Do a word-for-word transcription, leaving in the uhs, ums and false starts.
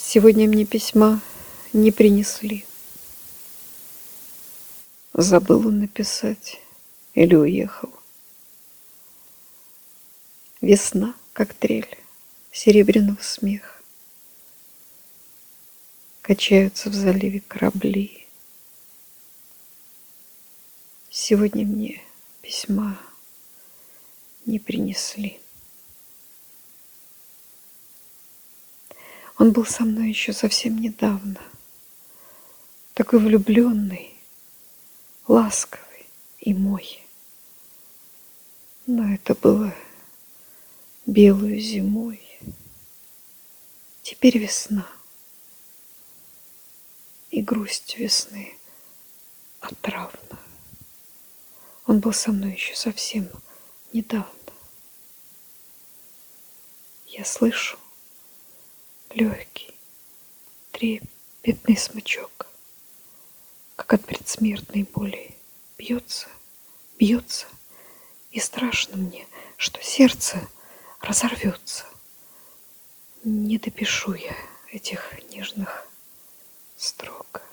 Сегодня мне письма не принесли. Забыл он написать или уехал. Весна, как трель серебряного смеха. Качаются в заливе корабли. Сегодня мне письма не принесли. Он был со мной еще совсем недавно, такой влюбленный, ласковый и мой. Но это было белую зимой. Теперь весна, и грусть весны отравна. Он был со мной еще совсем недавно. Я слышу легкий, трепетный смычок, как от предсмертной боли бьется, бьется, и страшно мне, что сердце разорвется. Не допишу я этих нежных строк.